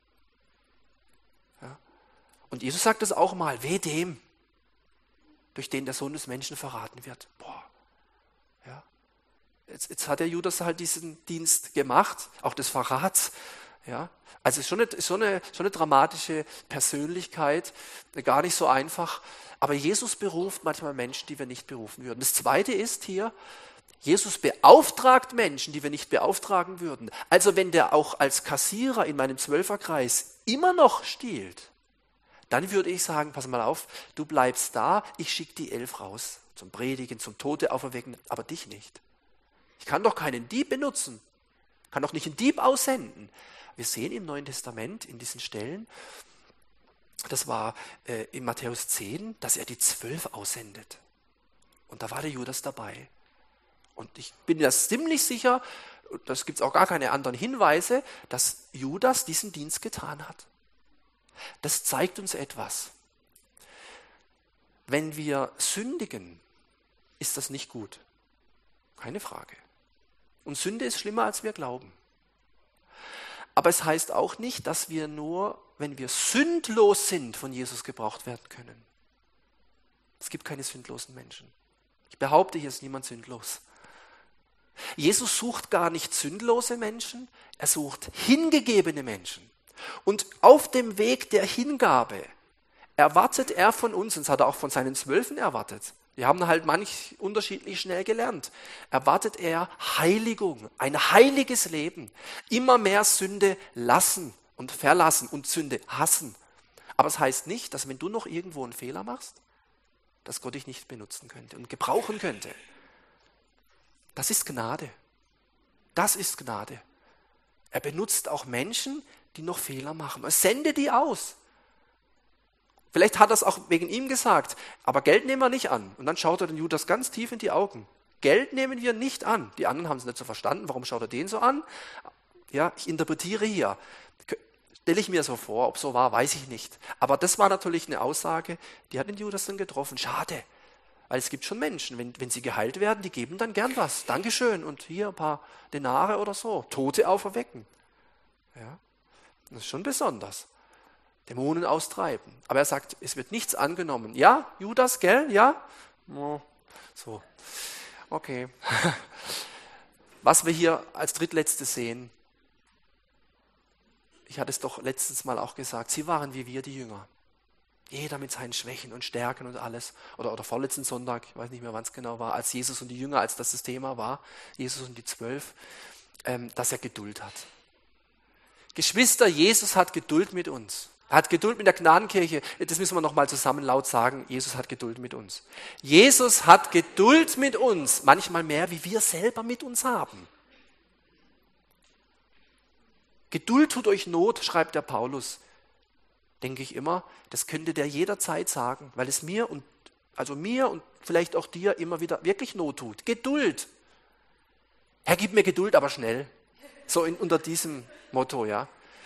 [SPEAKER 1] Ja? Und Jesus sagt das auch mal, weh dem, durch den der Sohn des Menschen verraten wird. Boah. Ja? Jetzt hat der Judas halt diesen Dienst gemacht, auch des Verrats. Ja? Also schon eine dramatische Persönlichkeit, gar nicht so einfach. Aber Jesus beruft manchmal Menschen, die wir nicht berufen würden. Das Zweite ist hier, Jesus beauftragt Menschen, die wir nicht beauftragen würden. Also wenn der auch als Kassierer in meinem 12er-Kreis immer noch stiehlt, dann würde ich sagen, pass mal auf, du bleibst da, ich schicke die 11 raus zum Predigen, zum Tote auferwecken, aber dich nicht. Ich kann doch keinen Dieb benutzen, kann doch nicht einen Dieb aussenden. Wir sehen im Neuen Testament in diesen Stellen, das war in Matthäus 10, dass er die 12 aussendet. Und da war der Judas dabei. Und ich bin mir ziemlich sicher, das gibt es auch gar keine anderen Hinweise, dass Judas diesen Dienst getan hat. Das zeigt uns etwas. Wenn wir sündigen, ist das nicht gut. Keine Frage. Und Sünde ist schlimmer, als wir glauben. Aber es heißt auch nicht, dass wir nur, wenn wir sündlos sind, von Jesus gebraucht werden können. Es gibt keine sündlosen Menschen. Ich behaupte, hier ist niemand sündlos. Jesus sucht gar nicht sündlose Menschen, er sucht hingegebene Menschen. Und auf dem Weg der Hingabe erwartet er von uns, und das hat er auch von seinen 12 erwartet, die haben halt manch unterschiedlich schnell gelernt, erwartet er Heiligung, ein heiliges Leben, immer mehr Sünde lassen und verlassen und Sünde hassen. Aber es heißt nicht, dass wenn du noch irgendwo einen Fehler machst, dass Gott dich nicht benutzen könnte und gebrauchen könnte. Das ist Gnade. Das ist Gnade. Er benutzt auch Menschen, die noch Fehler machen. Er sendet die aus. Vielleicht hat er es auch wegen ihm gesagt, aber Geld nehmen wir nicht an. Und dann schaut er den Judas ganz tief in die Augen. Geld nehmen wir nicht an. Die anderen haben es nicht so verstanden. Warum schaut er den so an? Ja, ich interpretiere hier. Stelle ich mir so vor, ob so war, weiß ich nicht. Aber das war natürlich eine Aussage, die hat den Judas dann getroffen. Schade, weil es gibt schon Menschen, wenn sie geheilt werden, die geben dann gern was. Dankeschön und hier ein paar Denare oder so. Tote auferwecken. Ja, das ist schon besonders. Dämonen austreiben. Aber er sagt, es wird nichts angenommen. Ja, Judas, gell? Ja? So. Okay. Was wir hier als drittletztes sehen, ich hatte es doch letztens mal auch gesagt, sie waren wie wir, die Jünger. Jeder mit seinen Schwächen und Stärken und alles. Oder vorletzten Sonntag, ich weiß nicht mehr, wann es genau war, als Jesus und die Jünger, als das Thema war, Jesus und die 12, dass er Geduld hat. Geschwister, Jesus hat Geduld mit uns. Er hat Geduld mit der Gnadenkirche. Das müssen wir nochmal zusammen laut sagen. Jesus hat Geduld mit uns. Jesus hat Geduld mit uns. Manchmal mehr, wie wir selber mit uns haben. Geduld tut euch Not, schreibt der Paulus. Denke ich immer, das könnte der jederzeit sagen, weil es mir und vielleicht auch dir immer wieder wirklich Not tut. Geduld. Herr, gib mir Geduld, aber schnell. So unter diesem Motto, ja.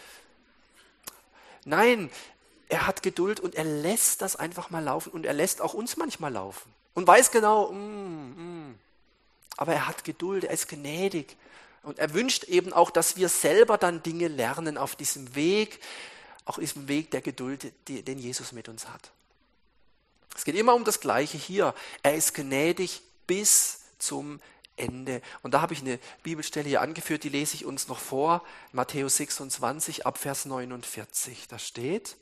[SPEAKER 1] Nein, er hat Geduld und er lässt das einfach mal laufen und er lässt auch uns manchmal laufen und weiß genau, aber er hat Geduld, er ist gnädig und er wünscht eben auch, dass wir selber dann Dinge lernen auf diesem Weg, auch diesem Weg der Geduld, den Jesus mit uns hat. Es geht immer um das Gleiche hier. Er ist gnädig bis zum Ende. Und da habe ich eine Bibelstelle hier angeführt, die lese ich uns noch vor. Matthäus 26 ab Vers 49. Da steht: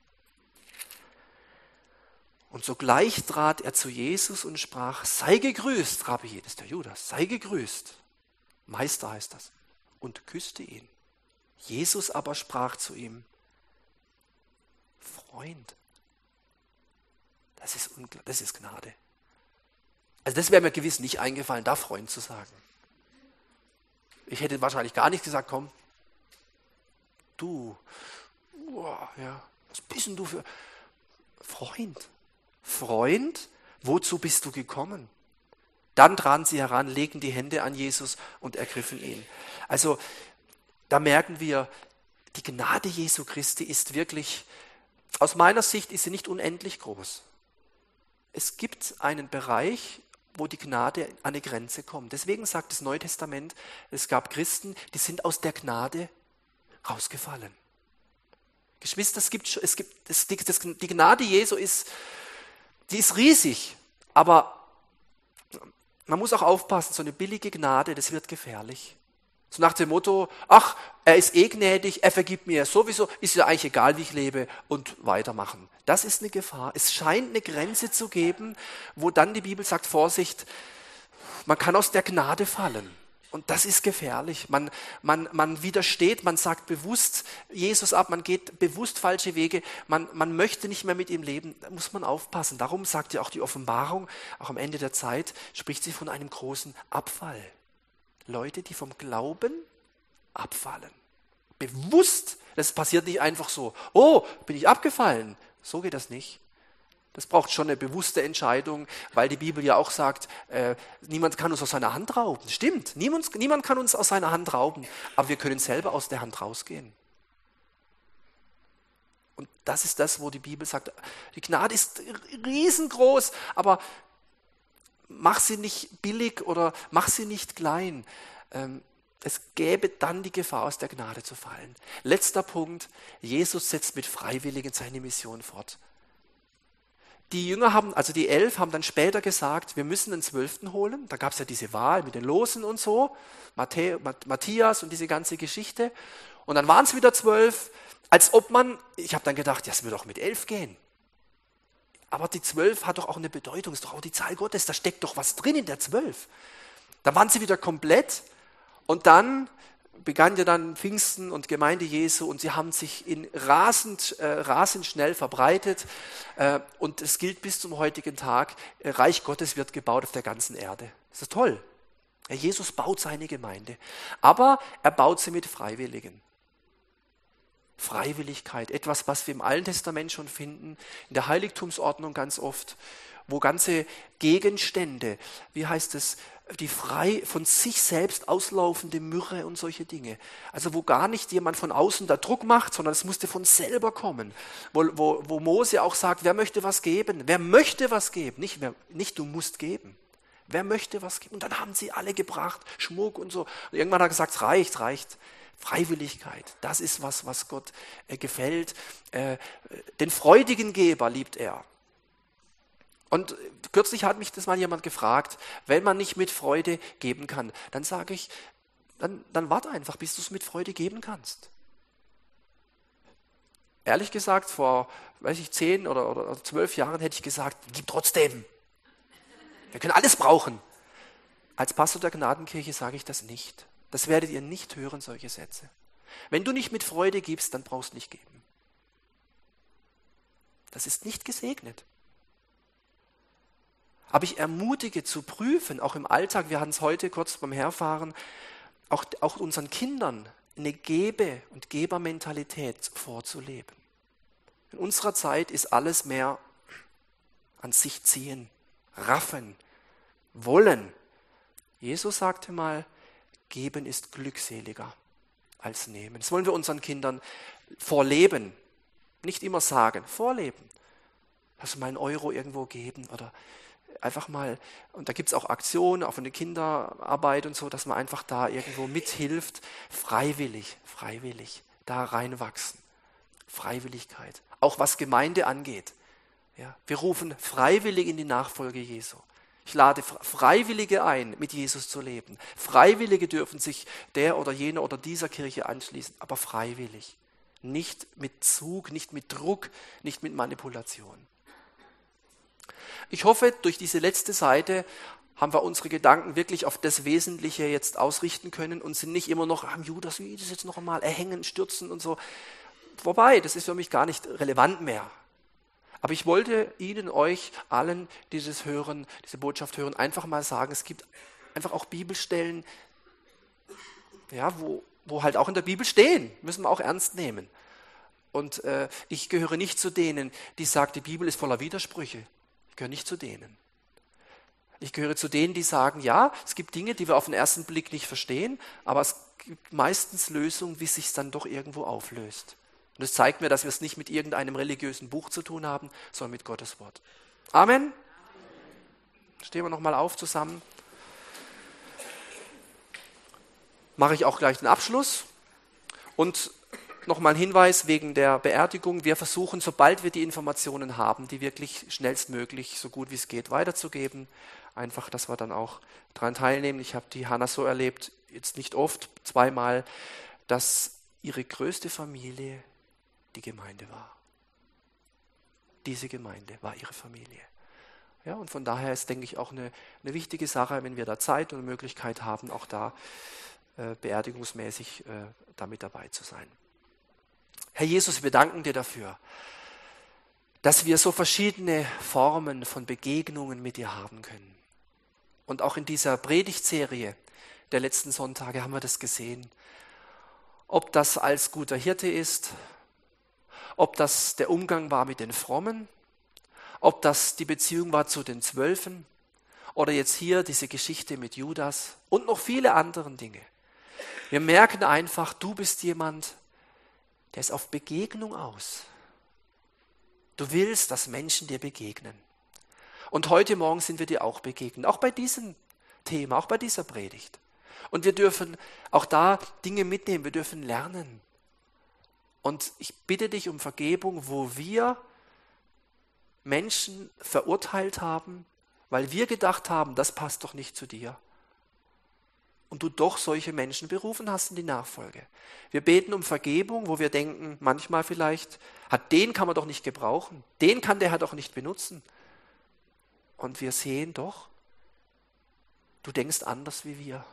[SPEAKER 1] Und sogleich trat er zu Jesus und sprach: Sei gegrüßt, Rabbi, das ist der Judas, sei gegrüßt. Meister heißt das. Und küsste ihn. Jesus aber sprach zu ihm: Freund. Das ist Gnade. Also das wäre mir gewiss nicht eingefallen, da Freund zu sagen. Ich hätte wahrscheinlich gar nicht gesagt: Komm, du, ja, was bist denn du für Freund? Freund, wozu bist du gekommen? Dann traten sie heran, legten die Hände an Jesus und ergriffen ihn. Also da merken wir, die Gnade Jesu Christi ist wirklich, aus meiner Sicht ist sie nicht unendlich groß. Es gibt einen Bereich, wo die Gnade an eine Grenze kommt. Deswegen sagt das Neue Testament, es gab Christen, die sind aus der Gnade rausgefallen. Geschwister, die Gnade Jesu die ist riesig, aber man muss auch aufpassen, so eine billige Gnade, das wird gefährlich. So nach dem Motto: Ach, er ist eh gnädig, er vergibt mir sowieso, ist ja eigentlich egal, wie ich lebe, und weitermachen. Das ist eine Gefahr. Es scheint eine Grenze zu geben, wo dann die Bibel sagt: Vorsicht, man kann aus der Gnade fallen. Und das ist gefährlich. Man widersteht, man sagt bewusst Jesus ab, man geht bewusst falsche Wege, man möchte nicht mehr mit ihm leben. Da muss man aufpassen. Darum sagt ja auch die Offenbarung, auch am Ende der Zeit, spricht sie von einem großen Abfall. Leute, die vom Glauben abfallen. Bewusst. Das passiert nicht einfach so: Oh, bin ich abgefallen. So geht das nicht. Das braucht schon eine bewusste Entscheidung, weil die Bibel ja auch sagt, niemand kann uns aus seiner Hand rauben. Stimmt, niemand kann uns aus seiner Hand rauben, aber wir können selber aus der Hand rausgehen. Und das ist das, wo die Bibel sagt, die Gnade ist riesengroß, aber mach sie nicht billig oder mach sie nicht klein. Es gäbe dann die Gefahr, aus der Gnade zu fallen. Letzter Punkt: Jesus setzt mit Freiwilligen seine Mission fort. Die Jünger also die 11 haben dann später gesagt, wir müssen den 12. holen. Da gab es ja diese Wahl mit den Losen und so, Matthias und diese ganze Geschichte. Und dann waren es wieder 12, ich habe dann gedacht, ja, es wird auch mit 11 gehen. Aber die 12 hat doch auch eine Bedeutung, ist doch auch die Zahl Gottes, da steckt doch was drin in der 12. Da waren sie wieder komplett und dann begann ja dann Pfingsten und Gemeinde Jesu und sie haben sich in rasend schnell verbreitet und es gilt bis zum heutigen Tag: Reich Gottes wird gebaut auf der ganzen Erde. Das ist toll. Jesus baut seine Gemeinde, aber er baut sie mit Freiwilligen. Freiwilligkeit, etwas, was wir im Alten Testament schon finden, in der Heiligtumsordnung ganz oft, wo ganze Gegenstände, wie heißt es, die frei von sich selbst auslaufende Myrrhe und solche Dinge. Also wo gar nicht jemand von außen da Druck macht, sondern es musste von selber kommen. Wo Mose auch sagt, wer möchte was geben? Wer möchte was geben? Nicht du musst geben. Wer möchte was geben? Und dann haben sie alle gebracht, Schmuck und so. Und irgendwann hat er gesagt, es reicht. Freiwilligkeit, das ist was Gott gefällt. Den freudigen Geber liebt er. Und kürzlich hat mich das mal jemand gefragt: Wenn man nicht mit Freude geben kann, dann sage ich, dann warte einfach, bis du es mit Freude geben kannst. Ehrlich gesagt, vor 10 oder 12 Jahren hätte ich gesagt, gib trotzdem. Wir können alles brauchen. Als Pastor der Gnadenkirche sage ich das nicht. Das werdet ihr nicht hören, solche Sätze. Wenn du nicht mit Freude gibst, dann brauchst du nicht geben. Das ist nicht gesegnet. Aber ich ermutige zu prüfen, auch im Alltag, wir hatten es heute kurz beim Herfahren, auch unseren Kindern eine Gebe- und Gebermentalität vorzuleben. In unserer Zeit ist alles mehr an sich ziehen, raffen, wollen. Jesus sagte mal, geben ist glückseliger als nehmen. Das wollen wir unseren Kindern vorleben. Nicht immer sagen, vorleben. Lass mal einen Euro irgendwo geben oder einfach mal, und da gibt es auch Aktionen, auch von der Kinderarbeit und so, dass man einfach da irgendwo mithilft, freiwillig da reinwachsen. Freiwilligkeit. Auch was Gemeinde angeht. Ja, wir rufen freiwillig in die Nachfolge Jesu. Ich lade Freiwillige ein, mit Jesus zu leben. Freiwillige dürfen sich der oder jener oder dieser Kirche anschließen, aber freiwillig. Nicht mit Zug, nicht mit Druck, nicht mit Manipulation. Ich hoffe, durch diese letzte Seite haben wir unsere Gedanken wirklich auf das Wesentliche jetzt ausrichten können und sind nicht immer noch am Judas, wie das jetzt noch einmal erhängen, stürzen und so. Wobei, das ist für mich gar nicht relevant mehr. Aber ich wollte Ihnen, euch allen dieses hören, diese Botschaft hören, einfach mal sagen, es gibt einfach auch Bibelstellen, ja, wo halt auch in der Bibel stehen, müssen wir auch ernst nehmen. Und ich gehöre nicht zu denen, die sagen, die Bibel ist voller Widersprüche. Ich gehöre nicht zu denen. Ich gehöre zu denen, die sagen, ja, es gibt Dinge, die wir auf den ersten Blick nicht verstehen, aber es gibt meistens Lösungen, wie es sich dann doch irgendwo auflöst. Und das zeigt mir, dass wir es nicht mit irgendeinem religiösen Buch zu tun haben, sondern mit Gottes Wort. Amen. Stehen wir nochmal auf zusammen. Mache ich auch gleich den Abschluss. Und nochmal ein Hinweis wegen der Beerdigung. Wir versuchen, sobald wir die Informationen haben, die wirklich schnellstmöglich, so gut wie es geht, weiterzugeben. Einfach, dass wir dann auch daran teilnehmen. Ich habe die Hannah so erlebt, jetzt nicht oft, zweimal, dass ihre größte Familie die Gemeinde war. Diese Gemeinde war ihre Familie. Ja, und von daher ist, denke ich, auch eine wichtige Sache, wenn wir da Zeit und Möglichkeit haben, auch da beerdigungsmäßig damit dabei zu sein. Herr Jesus, wir danken dir dafür, dass wir so verschiedene Formen von Begegnungen mit dir haben können. Und auch in dieser Predigtserie der letzten Sonntage haben wir das gesehen. Ob das als guter Hirte ist, ob das der Umgang war mit den Frommen, ob das die Beziehung war zu den 12 oder jetzt hier diese Geschichte mit Judas und noch viele andere Dinge. Wir merken einfach, du bist jemand, der ist auf Begegnung aus. Du willst, dass Menschen dir begegnen. Und heute Morgen sind wir dir auch begegnet, auch bei diesem Thema, auch bei dieser Predigt. Und wir dürfen auch da Dinge mitnehmen, wir dürfen lernen. Und ich bitte dich um Vergebung, wo wir Menschen verurteilt haben, weil wir gedacht haben, das passt doch nicht zu dir. Und du doch solche Menschen berufen hast in die Nachfolge. Wir beten um Vergebung, wo wir denken, manchmal vielleicht, den kann man doch nicht gebrauchen, den kann der Herr doch nicht benutzen. Und wir sehen doch, du denkst anders wie wir.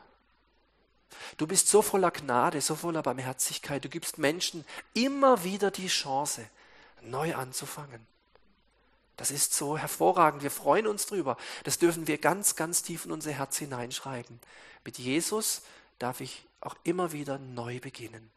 [SPEAKER 1] Du bist so voller Gnade, so voller Barmherzigkeit. Du gibst Menschen immer wieder die Chance, neu anzufangen. Das ist so hervorragend. Wir freuen uns drüber. Das dürfen wir ganz, ganz tief in unser Herz hineinschreiben. Mit Jesus darf ich auch immer wieder neu beginnen.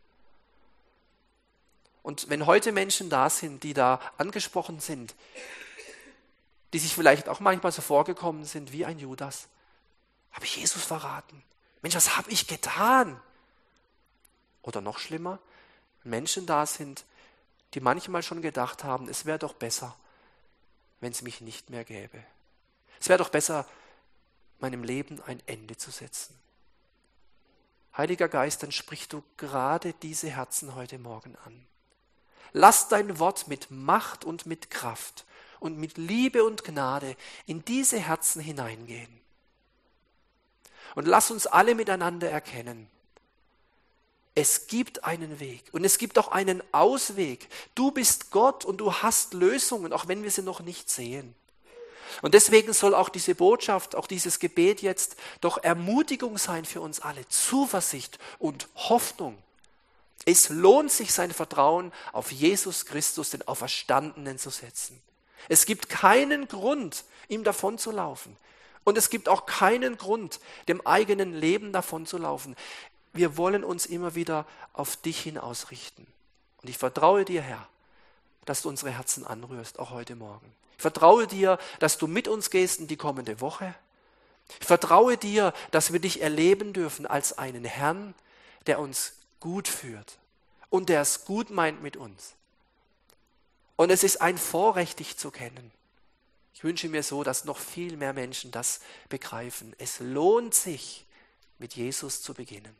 [SPEAKER 1] Und wenn heute Menschen da sind, die da angesprochen sind, die sich vielleicht auch manchmal so vorgekommen sind wie ein Judas, habe ich Jesus verraten? Mensch, was habe ich getan? Oder noch schlimmer, Menschen da sind, die manchmal schon gedacht haben, es wäre doch besser, wenn es mich nicht mehr gäbe. Es wäre doch besser, meinem Leben ein Ende zu setzen. Heiliger Geist, dann sprich du gerade diese Herzen heute Morgen an. Lass dein Wort mit Macht und mit Kraft und mit Liebe und Gnade in diese Herzen hineingehen. Und lass uns alle miteinander erkennen, es gibt einen Weg und es gibt auch einen Ausweg. Du bist Gott und du hast Lösungen, auch wenn wir sie noch nicht sehen. Und deswegen soll auch diese Botschaft, auch dieses Gebet jetzt doch Ermutigung sein für uns alle, Zuversicht und Hoffnung. Es lohnt sich, sein Vertrauen auf Jesus Christus, den Auferstandenen, zu setzen. Es gibt keinen Grund, ihm davonzulaufen. Und es gibt auch keinen Grund, dem eigenen Leben davonzulaufen. Wir wollen uns immer wieder auf dich hin ausrichten. Und ich vertraue dir, Herr, dass du unsere Herzen anrührst, auch heute Morgen. Ich vertraue dir, dass du mit uns gehst in die kommende Woche. Ich vertraue dir, dass wir dich erleben dürfen als einen Herrn, der uns gut führt und der es gut meint mit uns. Und es ist ein Vorrecht, dich zu kennen. Ich wünsche mir so, dass noch viel mehr Menschen das begreifen. Es lohnt sich, mit Jesus zu beginnen.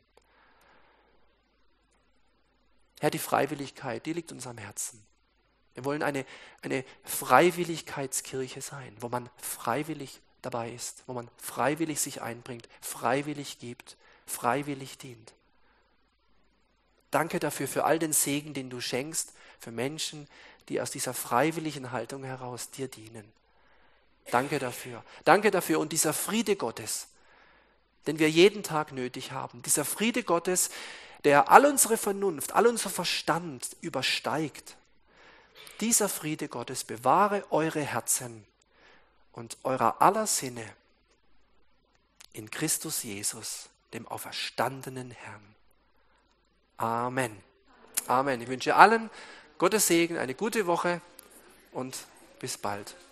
[SPEAKER 1] Herr, die Freiwilligkeit, die liegt uns am Herzen. Wir wollen eine Freiwilligkeitskirche sein, wo man freiwillig dabei ist, wo man freiwillig sich einbringt, freiwillig gibt, freiwillig dient. Danke dafür, für all den Segen, den du schenkst, für Menschen, die aus dieser freiwilligen Haltung heraus dir dienen. Danke dafür. Danke dafür und dieser Friede Gottes, den wir jeden Tag nötig haben. Dieser Friede Gottes, der all unsere Vernunft, all unser Verstand übersteigt. Dieser Friede Gottes bewahre eure Herzen und eurer aller Sinne in Christus Jesus, dem auferstandenen Herrn. Amen. Amen. Ich wünsche allen Gottes Segen, eine gute Woche und bis bald.